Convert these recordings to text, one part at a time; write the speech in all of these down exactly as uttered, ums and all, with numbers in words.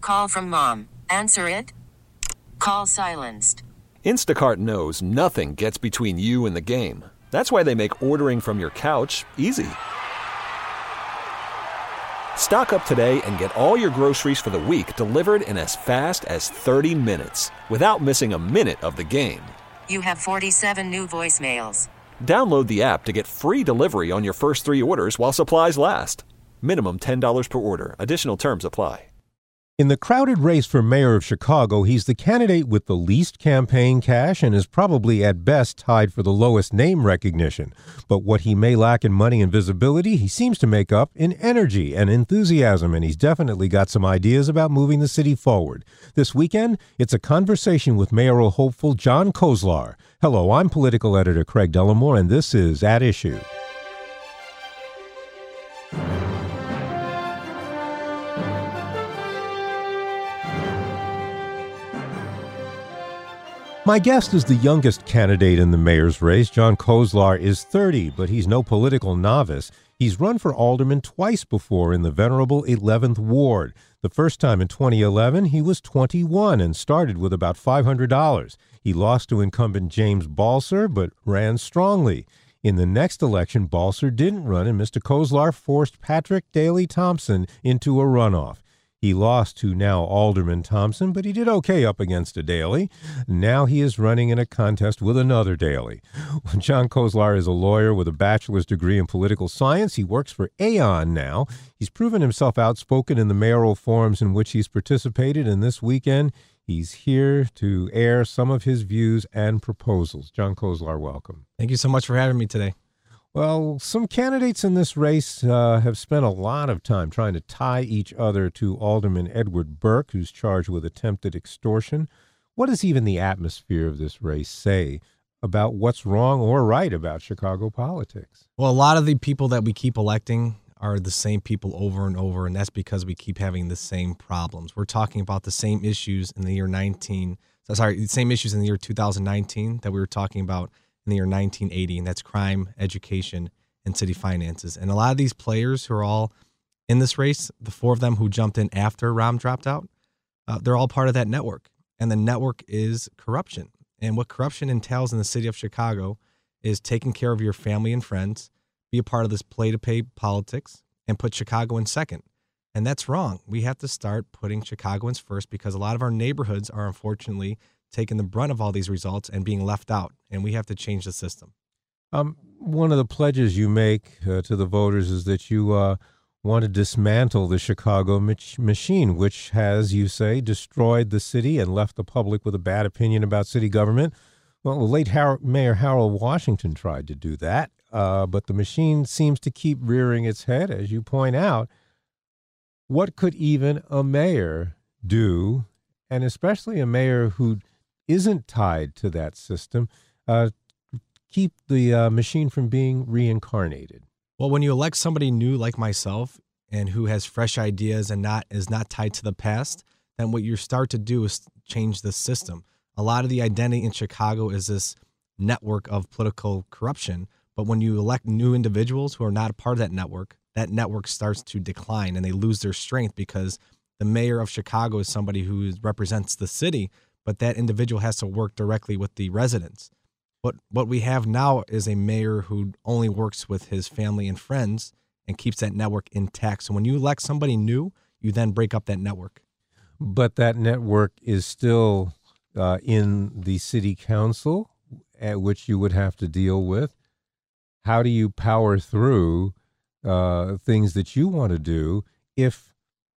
Call from mom. Answer it. Call silenced. Instacart knows nothing gets between you and the game. That's why they make ordering from your couch easy. Stock up today and get all your groceries for the week delivered in as fast as thirty minutes without missing a minute of the game. You have forty-seven new voicemails. Download the app to get free delivery on your first three orders while supplies last. Minimum ten dollars per order. Additional terms apply. In the crowded race for mayor of Chicago, he's the candidate with the least campaign cash and is probably at best tied for the lowest name recognition. But what he may lack in money and visibility, he seems to make up in energy and enthusiasm, and he's definitely got some ideas about moving the city forward. This weekend, it's a conversation with mayoral hopeful John Kozlar. Hello, I'm political editor Craig Dellamore, and this is At Issue. My guest is the youngest candidate in the mayor's race. John Kozlar is thirty, but he's no political novice. He's run for alderman twice before in the venerable eleventh Ward. The first time in twenty eleven, he was twenty-one and started with about five hundred dollars. He lost to incumbent James Balser, but ran strongly. In the next election, Balser didn't run, and Mister Kozlar forced Patrick Daley Thompson into a runoff. He lost to now Alderman Thompson, but he did okay up against a Daley. Now he is running in a contest with another Daley. John Kozlar is a lawyer with a bachelor's degree in political science. He works for Aon now. He's proven himself outspoken in the mayoral forums in which he's participated, and this weekend he's here to air some of his views and proposals. John Kozlar, welcome. Thank you so much for having me today. Well, some candidates in this race uh, have spent a lot of time trying to tie each other to Alderman Edward Burke, who's charged with attempted extortion. What does even the atmosphere of this race say about what's wrong or right about Chicago politics? Well, a lot of the people that we keep electing are the same people over and over, and that's because we keep having the same problems. We're talking about the same issues in the year nineteen, sorry, the same issues in the year two thousand nineteen that we were talking about in the year nineteen eighty, and that's crime, education, and city finances. And a lot of these players who are all in this race, the four of them who jumped in after Rahm dropped out, uh, they're all part of that network. And the network is corruption. And what corruption entails in the city of Chicago is taking care of your family and friends, be a part of this play-to-pay politics, and put Chicagoans second. And that's wrong. We have to start putting Chicagoans first because a lot of our neighborhoods are unfortunately taking the brunt of all these results and being left out, and we have to change the system. Um, one of the pledges you make uh, to the voters is that you uh, want to dismantle the Chicago mach- machine, which has, you say, destroyed the city and left the public with a bad opinion about city government. Well, the late Har- Mayor Harold Washington tried to do that, uh, but the machine seems to keep rearing its head, as you point out. What could even a mayor do, and especially a mayor who isn't tied to that system, uh, keep the uh, machine from being reincarnated? Well, when you elect somebody new like myself and who has fresh ideas and not is not tied to the past, then what you start to do is change the system. A lot of the identity in Chicago is this network of political corruption, but when you elect new individuals who are not a part of that network, that network starts to decline and they lose their strength because the mayor of Chicago is somebody who represents the city, but that individual has to work directly with the residents. What what we have now is a mayor who only works with his family and friends and keeps that network intact. So when you elect somebody new, you then break up that network. But that network is still uh, in the city council, at which you would have to deal with. How do you power through uh, things that you want to do if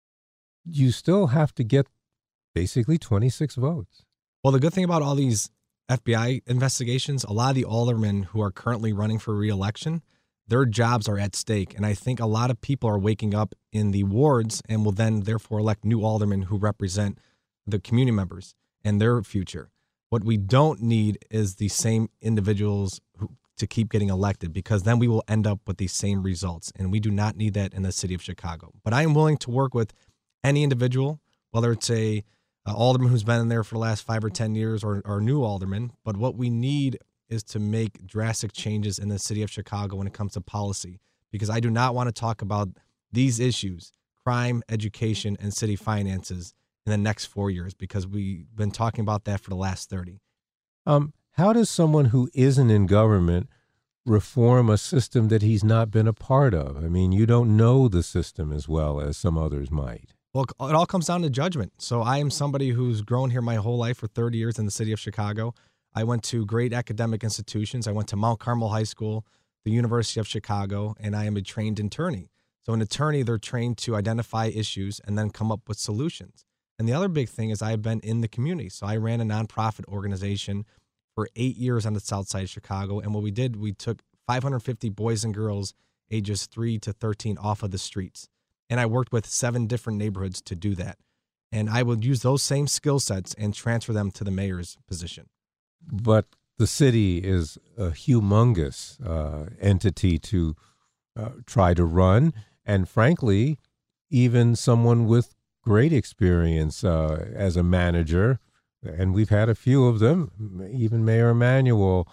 you still have to get basically twenty-six votes? Well, the good thing about all these F B I investigations, a lot of the aldermen who are currently running for re-election, their jobs are at stake. And I think a lot of people are waking up in the wards and will then therefore elect new aldermen who represent the community members and their future. What we don't need is the same individuals who, to keep getting elected, because then we will end up with these same results. And we do not need that in the city of Chicago. But I am willing to work with any individual, whether it's a Uh, alderman who's been in there for the last five or ten years or, or new alderman. But what we need is to make drastic changes in the city of Chicago when it comes to policy, because I do not want to talk about these issues, crime, education, and city finances, in the next four years because we've been talking about that for the last thirty. Um, how does someone who isn't in government reform a system that he's not been a part of? I mean, you don't know the system as well as some others might. Well, it all comes down to judgment. So I am somebody who's grown here my whole life for thirty years in the city of Chicago. I went to great academic institutions. I went to Mount Carmel High School, the University of Chicago, and I am a trained attorney. So an attorney, they're trained to identify issues and then come up with solutions. And the other big thing is I've been in the community. So I ran a nonprofit organization for eight years on the south side of Chicago. And what we did, we took five hundred fifty boys and girls ages three to thirteen off of the streets. And I worked with seven different neighborhoods to do that. And I would use those same skill sets and transfer them to the mayor's position. But the city is a humongous uh, entity to uh, try to run. And frankly, even someone with great experience uh, as a manager, and we've had a few of them, even Mayor Emanuel,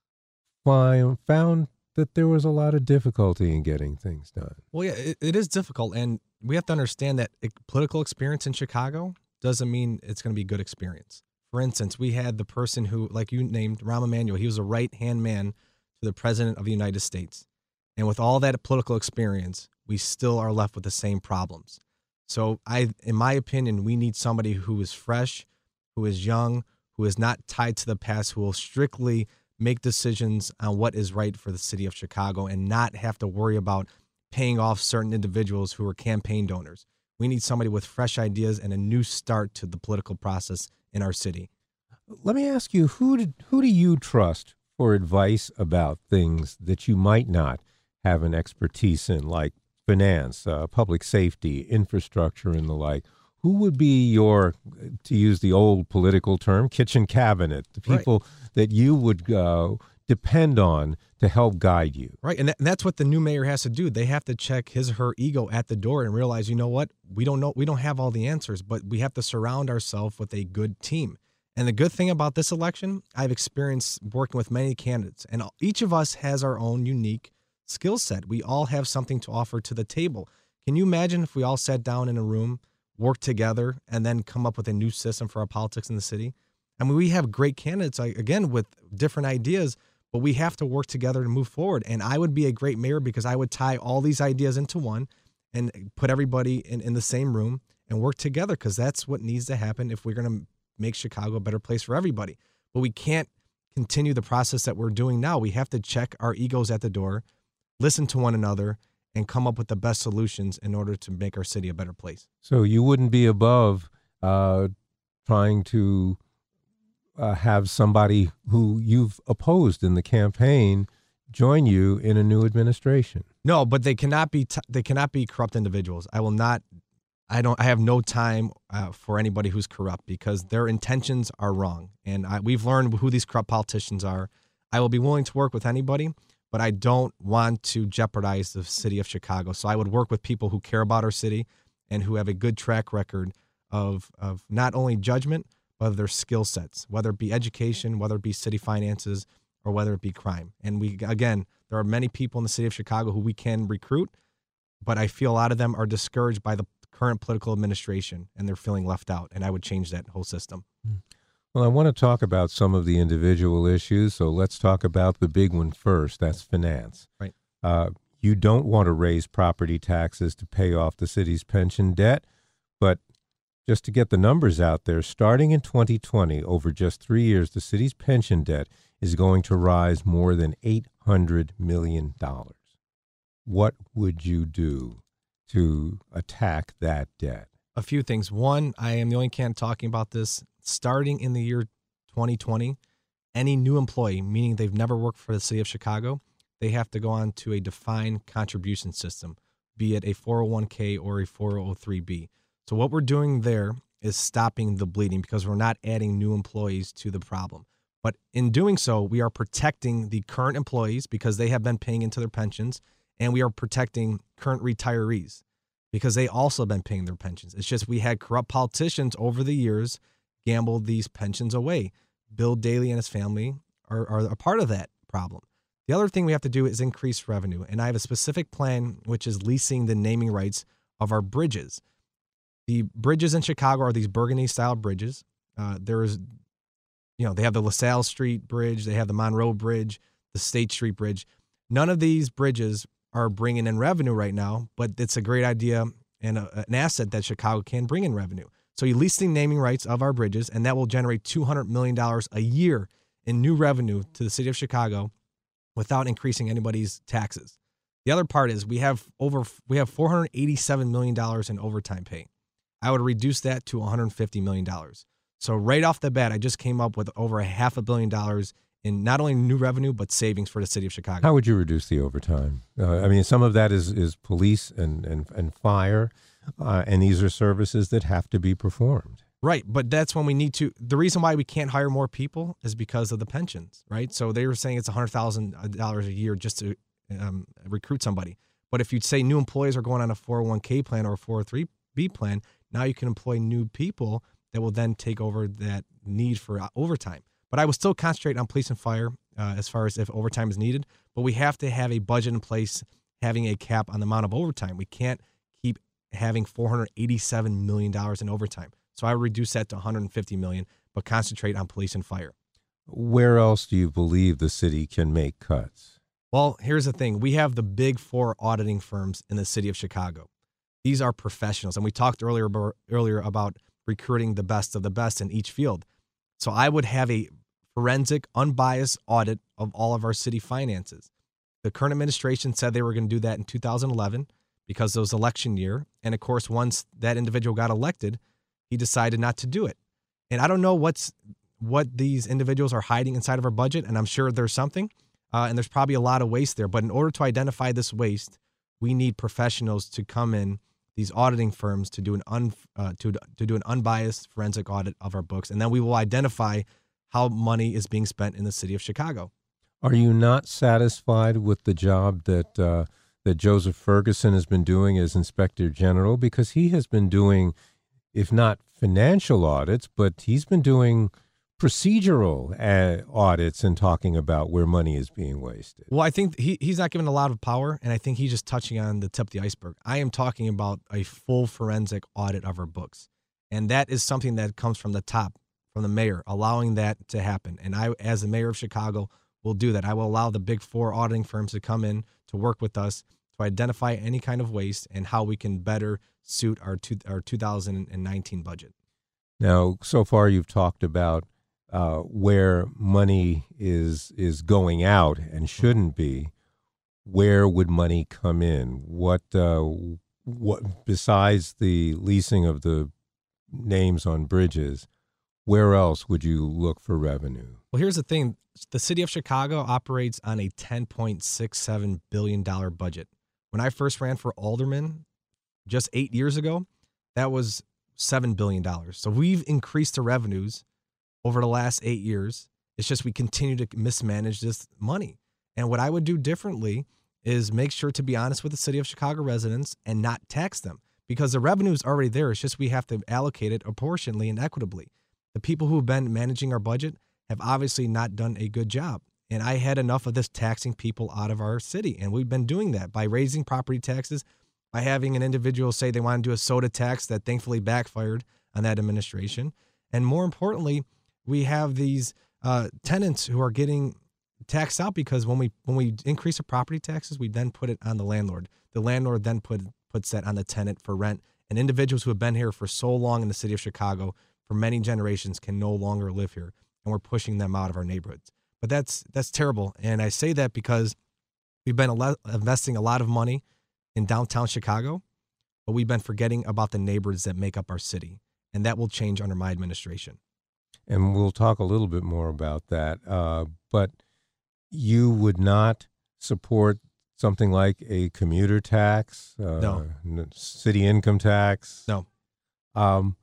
found that there was a lot of difficulty in getting things done. Well, yeah, it, it is difficult. And we have to understand that political experience in Chicago doesn't mean it's going to be good experience. For instance, we had the person who, like you named, Rahm Emanuel. He was a right-hand man to the President of the United States. And with all that political experience, we still are left with the same problems. So I, in my opinion, we need somebody who is fresh, who is young, who is not tied to the past, who will strictly make decisions on what is right for the city of Chicago and not have to worry about paying off certain individuals who are campaign donors. We need somebody with fresh ideas and a new start to the political process in our city. Let me ask you, who did, who do you trust for advice about things that you might not have an expertise in, like finance, uh, public safety, infrastructure, and the like? Who would be your, to use the old political term, kitchen cabinet, the people right. that you would uh, depend on to help guide you? Right, and, that, and that's what the new mayor has to do. They have to check his or her ego at the door and realize, you know what, we don't know, we don't have all the answers, but we have to surround ourselves with a good team. And the good thing about this election, I've experienced working with many candidates, and each of us has our own unique skill set. We all have something to offer to the table. Can you imagine if we all sat down in a room, worked together, and then come up with a new system for our politics in the city? I mean, we have great candidates, again, with different ideas, but we have to work together to move forward. And I would be a great mayor because I would tie all these ideas into one and put everybody in, in the same room and work together, because that's what needs to happen if we're going to make Chicago a better place for everybody. But we can't continue the process that we're doing now. We have to check our egos at the door, listen to one another, and come up with the best solutions in order to make our city a better place. So you wouldn't be above uh, trying to uh, have somebody who you've opposed in the campaign join you in a new administration? No, but they cannot be t- they cannot be corrupt individuals. I will not. I don't. I have no time uh, for anybody who's corrupt, because their intentions are wrong, and I, we've learned who these corrupt politicians are. I will be willing to work with anybody, but I don't want to jeopardize the city of Chicago. So I would work with people who care about our city and who have a good track record of of not only judgment, but of their skill sets, whether it be education, whether it be city finances, or whether it be crime. And we, again, there are many people in the city of Chicago who we can recruit, but I feel a lot of them are discouraged by the current political administration and they're feeling left out. And I would change that whole system. Well, I want to talk about some of the individual issues. So let's talk about the big one first. That's finance. Right. Uh, you don't want to raise property taxes to pay off the city's pension debt, but just to get the numbers out there, starting in twenty twenty, over just three years, the city's pension debt is going to rise more than eight hundred million dollars. What would you do to attack that debt? A few things. One, I am the only candidate talking about this. Starting in the year twenty twenty, any new employee, meaning they've never worked for the city of Chicago, they have to go on to a defined contribution system, be it a four oh one k or a four oh three b. So what we're doing there is stopping the bleeding, because we're not adding new employees to the problem. But in doing so, we are protecting the current employees because they have been paying into their pensions, and we are protecting current retirees because they also have been paying their pensions. It's just we had corrupt politicians over the years gamble these pensions away. Bill Daley and his family are, are a part of that problem. The other thing we have to do is increase revenue, and I have a specific plan, which is leasing the naming rights of our bridges. The bridges in Chicago are these burgundy-style bridges. Uh, there's, you know, they have the LaSalle Street Bridge, they have the Monroe Bridge, the State Street Bridge. None of these bridges are bringing in revenue right now, but it's a great idea and a, an asset that Chicago can bring in revenue. So you lease the naming rights of our bridges, and that will generate two hundred million dollars a year in new revenue to the city of Chicago without increasing anybody's taxes. The other part is we have over we have four hundred eighty-seven million dollars in overtime pay. I would reduce that to one hundred fifty million dollars. So right off the bat, I just came up with over a half a billion dollars in not only new revenue, but savings for the city of Chicago. How would you reduce the overtime? Uh, I mean, some of that is, is police and, and, and fire, uh, and these are services that have to be performed. Right, but that's when we need to. The reason why we can't hire more people is because of the pensions, right? So they were saying it's one hundred thousand dollars a year just to um, recruit somebody. But if you'd say new employees are going on a four oh one k plan or a four oh three b plan, now you can employ new people that will then take over that need for overtime. But I will still concentrate on police and fire uh, as far as if overtime is needed. But we have to have a budget in place, having a cap on the amount of overtime. We can't keep having four hundred eighty-seven million dollars in overtime. So I would reduce that to one hundred fifty million dollars, but concentrate on police and fire. Where else do you believe the city can make cuts? Well, here's the thing. We have the big four auditing firms in the city of Chicago. These are professionals. And we talked earlier about, earlier about recruiting the best of the best in each field. So I would have a forensic, unbiased audit of all of our city finances. The current administration said they were going to do that in two thousand eleven because it was election year. And of course, once that individual got elected, he decided not to do it. And I don't know what's what these individuals are hiding inside of our budget, and I'm sure there's something, uh, and there's probably a lot of waste there. But in order to identify this waste, we need professionals to come in, these auditing firms, to do an un, uh, to to do an unbiased forensic audit of our books, and then we will identify how money is being spent in the city of Chicago. Are you not satisfied with the job that uh, that Joseph Ferguson has been doing as Inspector General? Because he has been doing, if not financial audits, but he's been doing procedural uh, audits and talking about where money is being wasted. Well, I think he, he's not given a lot of power, and I think he's just touching on the tip of the iceberg. I am talking about a full forensic audit of our books, and that is something that comes from the top, from the mayor, allowing that to happen. And I, as the mayor of Chicago, will do that. I will allow the big four auditing firms to come in to work with us to identify any kind of waste and how we can better suit our two, our two thousand nineteen budget. Now, so far you've talked about uh, where money is is going out and shouldn't be. Where would money come in? What uh, what besides the leasing of the names on bridges? Where else would you look for revenue? Well, here's the thing. The city of Chicago operates on a ten point six seven billion dollars budget. When I first ran for alderman just eight years ago, that was seven billion dollars. So we've increased the revenues over the last eight years. It's just we continue to mismanage this money. And what I would do differently is make sure to be honest with the city of Chicago residents and not tax them, because the revenue is already there. It's just we have to allocate it apportionately and equitably. The people who have been managing our budget have obviously not done a good job. And I had enough of this taxing people out of our city. And we've been doing that by raising property taxes, by having an individual say they want to do a soda tax that thankfully backfired on that administration. And more importantly, we have these uh, tenants who are getting taxed out because when we when we increase the property taxes, we then put it on the landlord. The landlord then put puts that on the tenant for rent. And individuals who have been here for so long in the city of Chicago, for many generations, can no longer live here. And we're pushing them out of our neighborhoods. But that's that's terrible. And I say that because we've been investing a lot of money in downtown Chicago, but we've been forgetting about the neighborhoods that make up our city. And that will change under my administration. And we'll talk a little bit more about that. Uh, but you would not support something like a commuter tax, uh, no. city income tax? No. Um,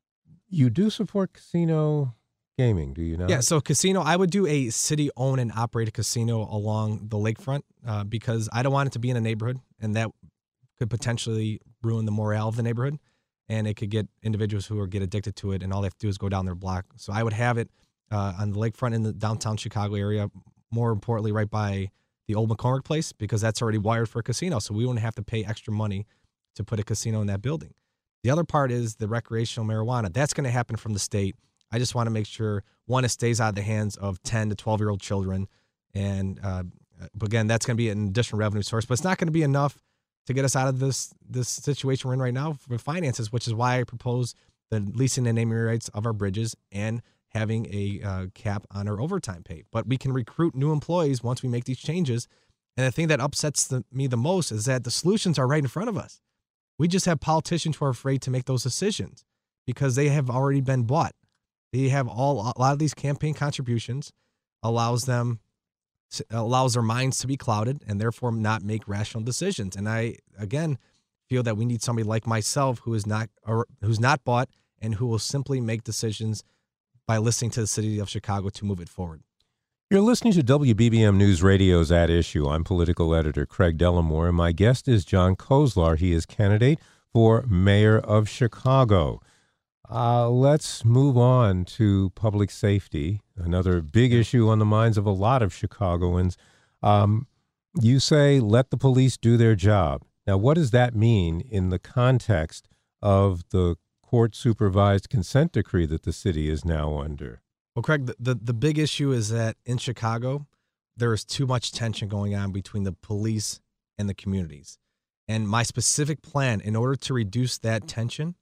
you do support casino gaming, do you not? Yeah, so casino, I would do a city-owned and operated casino along the lakefront uh, because I don't want it to be in a neighborhood, and that could potentially ruin the morale of the neighborhood, and it could get individuals who are get addicted to it, and all they have to do is go down their block. So I would have it uh, on the lakefront in the downtown Chicago area, more importantly right by the old McCormick place, because that's already wired for a casino, so we wouldn't have to pay extra money to put a casino in that building. The other part is the recreational marijuana. That's going to happen from the state. I just want to make sure, one, it stays out of the hands of ten to twelve-year-old children. And uh, again, that's going to be an additional revenue source, but it's not going to be enough to get us out of this this situation we're in right now with finances, which is why I propose the leasing and naming rights of our bridges and having a uh, cap on our overtime pay. But we can recruit new employees once we make these changes. And the thing that upsets the, me the most is that the solutions are right in front of us. We just have politicians who are afraid to make those decisions because they have already been bought. They have all a lot of these campaign contributions allows them allows their minds to be clouded and therefore not make rational decisions. And I again feel that we need somebody like myself who is not or who's not bought and who will simply make decisions by listening to the city of Chicago to move it forward. You're listening to W B B M News Radio's At Issue. I'm political editor Craig Dellamore, and my guest is John Kozlar. He is candidate for mayor of Chicago. Uh, let's move on to public safety, another big issue on the minds of a lot of Chicagoans. Um, you say, let the police do their job. Now, what does that mean in the context of the court-supervised consent decree that the city is now under? Well, Craig, the, the, the big issue is that in Chicago, there is too much tension going on between the police and the communities. And my specific plan, in order to reduce that tension,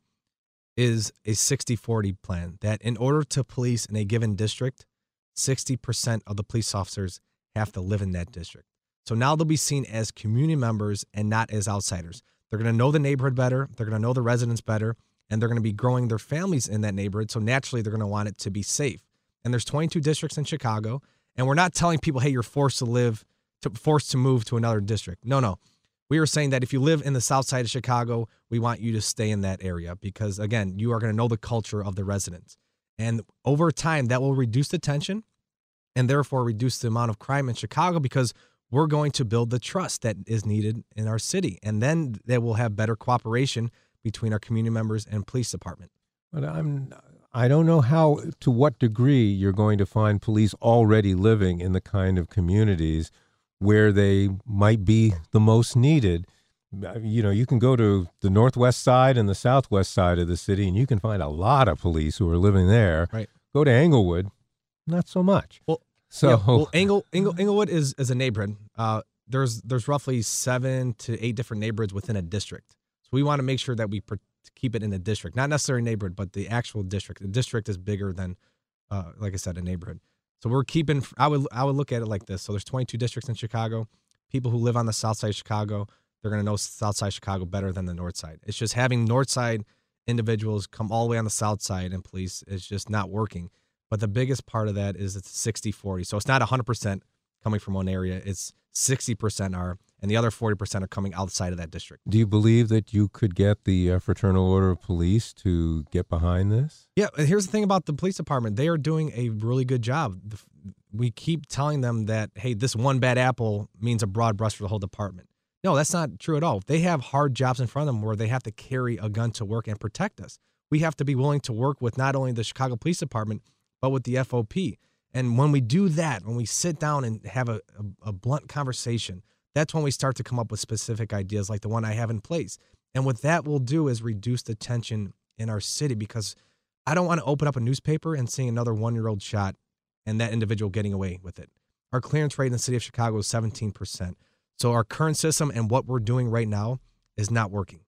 is a sixty forty plan, that in order to police in a given district, sixty percent of the police officers have to live in that district. So now they'll be seen as community members and not as outsiders. They're going to know the neighborhood better, they're going to know the residents better, and they're going to be growing their families in that neighborhood. So naturally, they're going to want it to be safe. And there's twenty-two districts in Chicago, and we're not telling people, hey, you're forced to live, to forced to move to another district. No, no. We are saying that if you live in the south side of Chicago, we want you to stay in that area because, again, you are going to know the culture of the residents. And over time, that will reduce the tension and therefore reduce the amount of crime in Chicago because we're going to build the trust that is needed in our city. And then they will have better cooperation between our community members and police department. But I'm, I don't know how, to what degree you're going to find police already living in the kind of communities where they might be the most needed. You know, you can go to the northwest side and the southwest side of the city, and you can find a lot of police who are living there. Right. Go to Englewood, not so much. Well, so yeah, well, Engle, Engle, Englewood is, is a neighborhood. Uh, there's there's roughly seven to eight different neighborhoods within a district. So we want to make sure that we per- keep it in a district, not necessarily a neighborhood, but the actual district. The district is bigger than, uh, like I said, a neighborhood. So we're keeping, I would I would look at it like this. So there's twenty-two districts in Chicago. People who live on the south side of Chicago, they're going to know south side of Chicago better than the north side. It's just having north side individuals come all the way on the south side and police is just not working. But the biggest part of that is it's sixty forty. So it's not one hundred percent coming from one area. It's sixty percent are, and the other forty percent are coming outside of that district. Do you believe that you could get the uh, Fraternal Order of Police to get behind this? Yeah, and here's the thing about the police department. They are doing a really good job. We keep telling them that, hey, this one bad apple means a broad brush for the whole department. No, that's not true at all. They have hard jobs in front of them where they have to carry a gun to work and protect us. We have to be willing to work with not only the Chicago Police Department, but with the F O P. And when we do that, when we sit down and have a, a, a blunt conversation, that's when we start to come up with specific ideas like the one I have in place. And what that will do is reduce the tension in our city, because I don't want to open up a newspaper and seeing another one-year-old shot and that individual getting away with it. Our clearance rate in the city of Chicago is seventeen percent. So our current system and what we're doing right now is not working.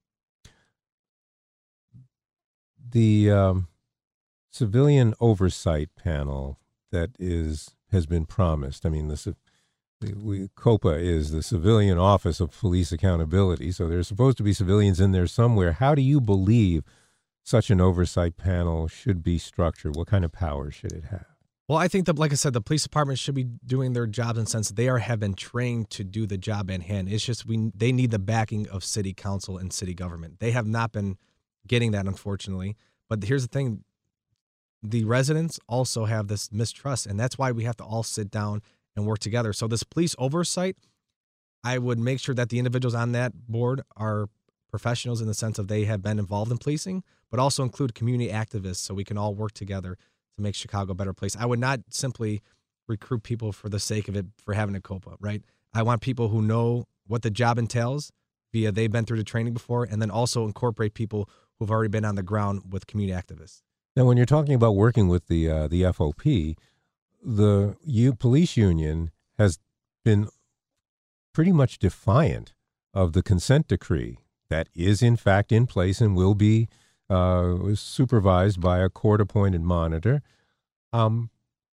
The um, civilian oversight panel that is has been promised. I mean, the, the we, COPA is the Civilian Office of Police Accountability, so there's supposed to be civilians in there somewhere. How do you believe such an oversight panel should be structured? What kind of power should it have? Well, I think that, like I said, the police department should be doing their jobs in the sense that they are have been trained to do the job at hand. It's just we they need the backing of city council and city government. They have not been getting that, unfortunately. But here's the thing. The residents also have this mistrust, and that's why we have to all sit down and work together. So this police oversight, I would make sure that the individuals on that board are professionals in the sense of they have been involved in policing, but also include community activists so we can all work together to make Chicago a better place. I would not simply recruit people for the sake of it, for having a COPA, right? I want people who know what the job entails via they've been through the training before, and then also incorporate people who who've already been on the ground with community activists. Now, when you're talking about working with the uh, the F O P, the U- police union has been pretty much defiant of the consent decree that is, in fact, in place and will be uh, supervised by a court-appointed monitor. Um,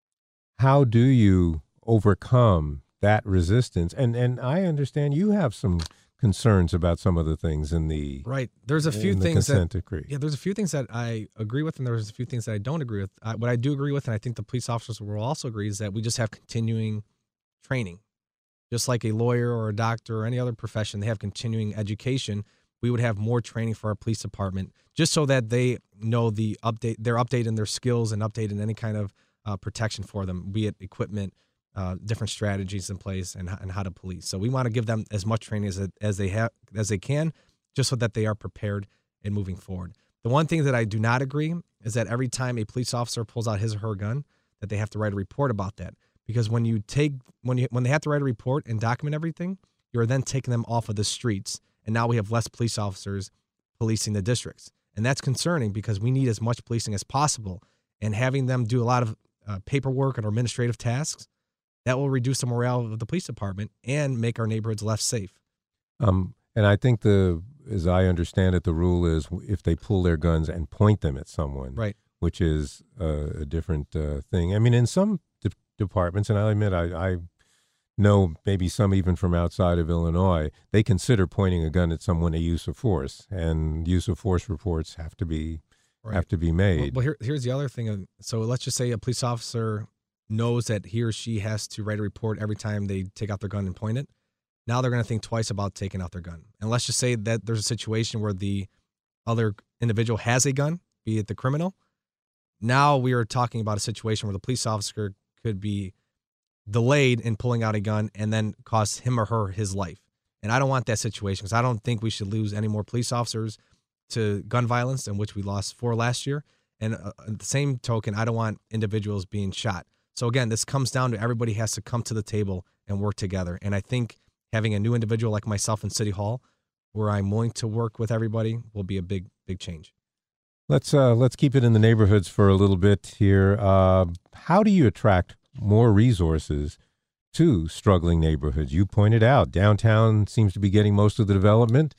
how do you overcome that resistance? And and I understand you have some concerns about some of the things in the right. There's a few in the things consent that decree. yeah. There's a few things that I agree with, and there's a few things that I don't agree with. I, what I do agree with, and I think the police officers will also agree, is that we just have continuing training, just like a lawyer or a doctor or any other profession. They have continuing education. We would have more training for our police department, just so that they know the update, they're updating their skills and updating any kind of uh, protection for them, be it equipment, uh, different strategies in place, and and how to police. So we want to give them as much training as as they have as they can, just so that they are prepared and moving forward. The one thing that I do not agree is that every time a police officer pulls out his or her gun, that they have to write a report about that. Because when you take when you when they have to write a report and document everything, you're then taking them off of the streets. And now we have less police officers policing the districts. And that's concerning because we need as much policing as possible. And having them do a lot of uh, paperwork and administrative tasks, that will reduce the morale of the police department and make our neighborhoods less safe. Um, and I think the, as I understand it, the rule is if they pull their guns and point them at someone, right, which is uh, a different uh, thing. I mean, in some de- departments, and I admit I, I know maybe some even from outside of Illinois, they consider pointing a gun at someone a use of force, and use of force reports have to be right. have to be made. Well, well here, here's the other thing. So let's just say a police officer knows that he or she has to write a report every time they take out their gun and point it. Now they're going to think twice about taking out their gun. And let's just say that there's a situation where the other individual has a gun, be it the criminal. Now we are talking about a situation where the police officer could be delayed in pulling out a gun and then cost him or her his life. And I don't want that situation, because I don't think we should lose any more police officers to gun violence, in which we lost four last year. And uh, at the same token, I don't want individuals being shot. So again, this comes down to everybody has to come to the table and work together. And I think having a new individual like myself in City Hall, where I'm willing to work with everybody, will be a big, big change. Let's uh, let's keep it in the neighborhoods for a little bit here. Uh, how do you attract more resources to struggling neighborhoods? You pointed out downtown seems to be getting most of the development.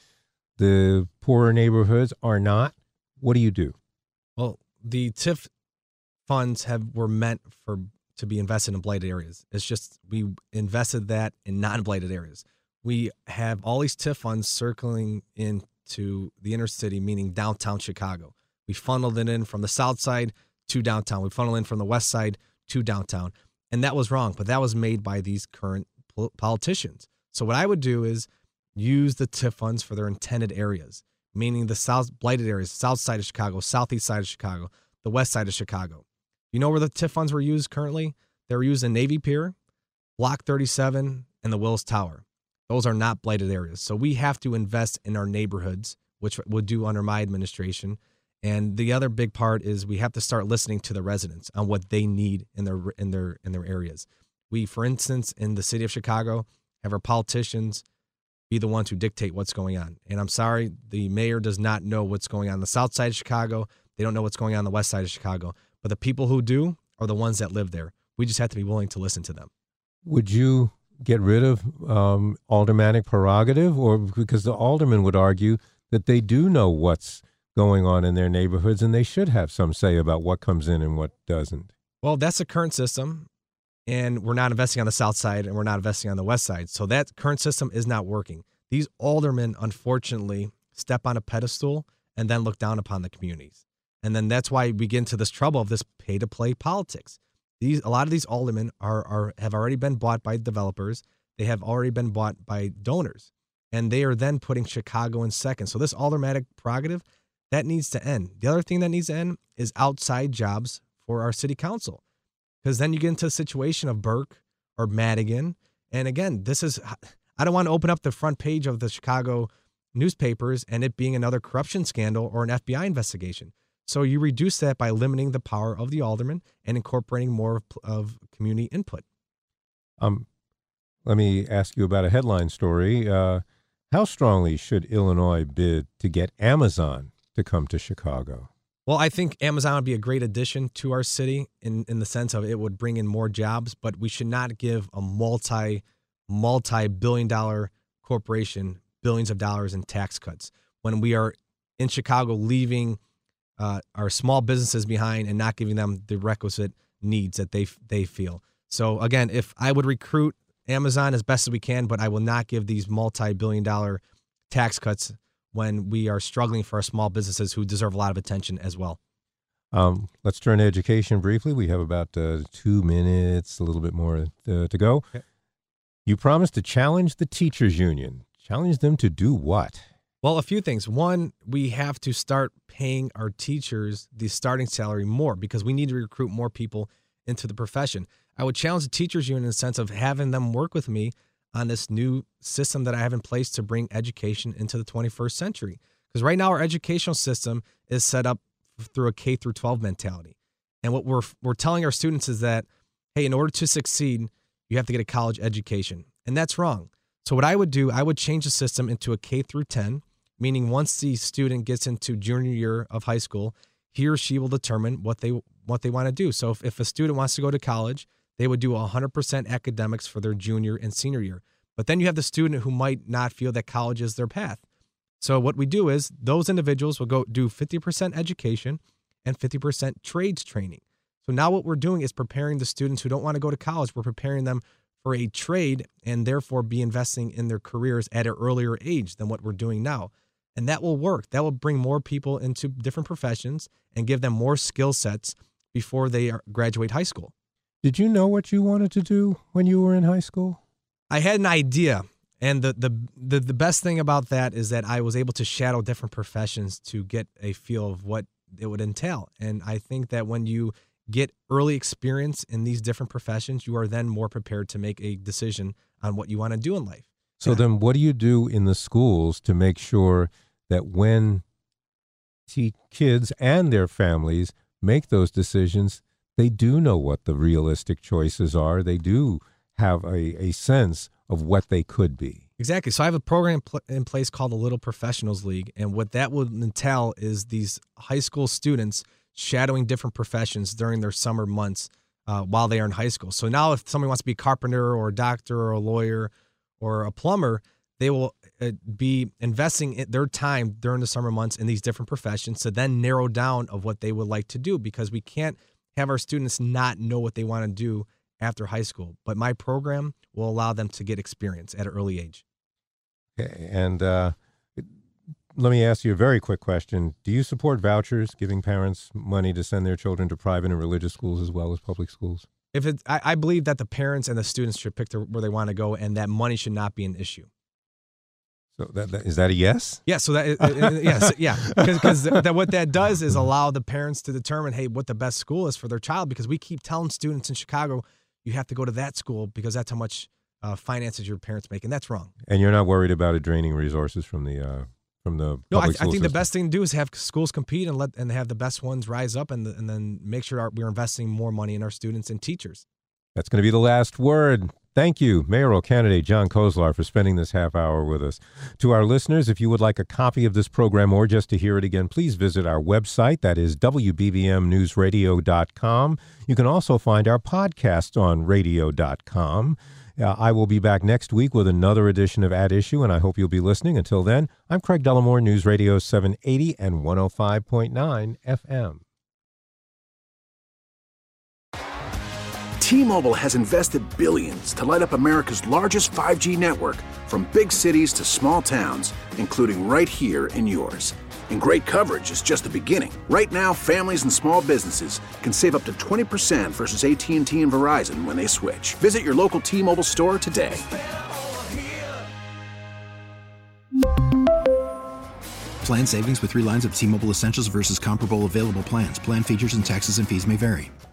The poorer neighborhoods are not. What do you do? Well, the T I F funds have were meant for to be invested in blighted areas. It's just we invested that in non-blighted areas. We have all these T I F funds circling into the inner city, meaning downtown Chicago. We funneled it in from the south side to downtown. We funneled in from the west side to downtown. And that was wrong, but that was made by these current politicians. So what I would do is use the T I F funds for their intended areas, meaning the south blighted areas, south side of Chicago, southeast side of Chicago, the west side of Chicago. You know where the T I F funds were used currently? They were used in Navy Pier, Block thirty-seven, and the Willis Tower. Those are not blighted areas. So we have to invest in our neighborhoods, which we'll do under my administration. And the other big part is we have to start listening to the residents on what they need in their in their in their areas. We, for instance, in the city of Chicago, have our politicians be the ones who dictate what's going on. And I'm sorry, the mayor does not know what's going on, on the south side of Chicago. They don't know what's going on, on the west side of Chicago. But the people who do are the ones that live there. We just have to be willing to listen to them. Would you get rid of um, aldermanic prerogative? Or because the aldermen would argue that they do know what's going on in their neighborhoods, and they should have some say about what comes in and what doesn't. Well, that's the current system, and we're not investing on the south side, and we're not investing on the west side. So that current system is not working. These aldermen, unfortunately, step on a pedestal and then look down upon the communities. And then that's why we get into this trouble of this pay-to-play politics. These a lot of these aldermen are are have already been bought by developers. They have already been bought by donors, and they are then putting Chicago in second. So this aldermanic prerogative, that needs to end. The other thing that needs to end is outside jobs for our city council, because then you get into a situation of Burke or Madigan. And again, this is, I don't want to open up the front page of the Chicago newspapers and it being another corruption scandal or an F B I investigation. So you reduce that by limiting the power of the alderman and incorporating more of, of community input. Um, let me ask you about a headline story. Uh, how strongly should Illinois bid to get Amazon to come to Chicago? Well, I think Amazon would be a great addition to our city in, in the sense of it would bring in more jobs, but we should not give a multi, multi-billion dollar corporation billions of dollars in tax cuts when we are in Chicago leaving uh, our small businesses behind and not giving them the requisite needs that they they feel. So again, if I would recruit Amazon as best as we can, but I will not give these multi-billion dollar tax cuts when we are struggling for our small businesses who deserve a lot of attention as well. Um, let's turn to education briefly. We have about uh, two minutes, a little bit more uh, to go. Okay. You promised to challenge the teachers union. Challenge them to do what? Well, a few things. One, we have to start paying our teachers the starting salary more because we need to recruit more people into the profession. I would challenge the teachers union in the sense of having them work with me on this new system that I have in place to bring education into the twenty-first century. Because right now our educational system is set up through a K through twelve mentality. And what we're we're telling our students is that, hey, in order to succeed, you have to get a college education. And that's wrong. So what I would do, I would change the system into a K through ten, meaning once the student gets into junior year of high school, he or she will determine what they what they want to do. So if, if a student wants to go to college, they would do one hundred percent academics for their junior and senior year. But then you have the student who might not feel that college is their path. So what we do is those individuals will go do fifty percent education and fifty percent trades training. So now what we're doing is preparing the students who don't want to go to college. We're preparing them for a trade and therefore be investing in their careers at an earlier age than what we're doing now. And that will work. That will bring more people into different professions and give them more skill sets before they are, graduate high school. Did you know what you wanted to do when you were in high school? I had an idea. And the, the the the best thing about that is that I was able to shadow different professions to get a feel of what it would entail. And I think that when you get early experience in these different professions, you are then more prepared to make a decision on what you want to do in life. So then what do you do in the schools to make sure that when t- kids and their families make those decisions, they do know what the realistic choices are? They do have a, a sense of what they could be. Exactly. So I have a program pl- in place called the Little Professionals League. And what that will entail is these high school students shadowing different professions during their summer months uh, while they are in high school. So now if somebody wants to be a carpenter or a doctor or a lawyer or a plumber, they will uh, be investing in their time during the summer months in these different professions to then narrow down of what they would like to do, because we can't have our students not know what they want to do after high school. But my program will allow them to get experience at an early age. Okay. And uh, let me ask you a very quick question. Do you support vouchers, giving parents money to send their children to private and religious schools as well as public schools? If it, I, I believe that the parents and the students should pick the, where they want to go, and that money should not be an issue. So that, that is that a yes? Yeah. So that uh, yes, yeah. Because that what that does is allow the parents to determine, hey, what the best school is for their child. Because we keep telling students in Chicago, you have to go to that school because that's how much uh, finances your parents make, and that's wrong. And you're not worried about it draining resources from the uh, from the no. I, public school I think system? the best thing to do is have schools compete and let and have the best ones rise up, and and then make sure our, we're investing more money in our students and teachers. That's going to be the last word. Thank you, mayoral candidate John Kozlar, for spending this half hour with us. To our listeners, if you would like a copy of this program or just to hear it again, please visit our website. That is W B B M news radio dot com. You can also find our podcast on radio dot com. Uh, I will be back next week with another edition of At Issue, and I hope you'll be listening. Until then, I'm Craig Dellamore, News Radio seven eighty and one oh five point nine F M. T-Mobile has invested billions to light up America's largest five G network, from big cities to small towns, including right here in yours. And great coverage is just the beginning. Right now, families and small businesses can save up to twenty percent versus A T and T and Verizon when they switch. Visit your local T-Mobile store today. Plan savings with three lines of T-Mobile Essentials versus comparable available plans. Plan features and taxes and fees may vary.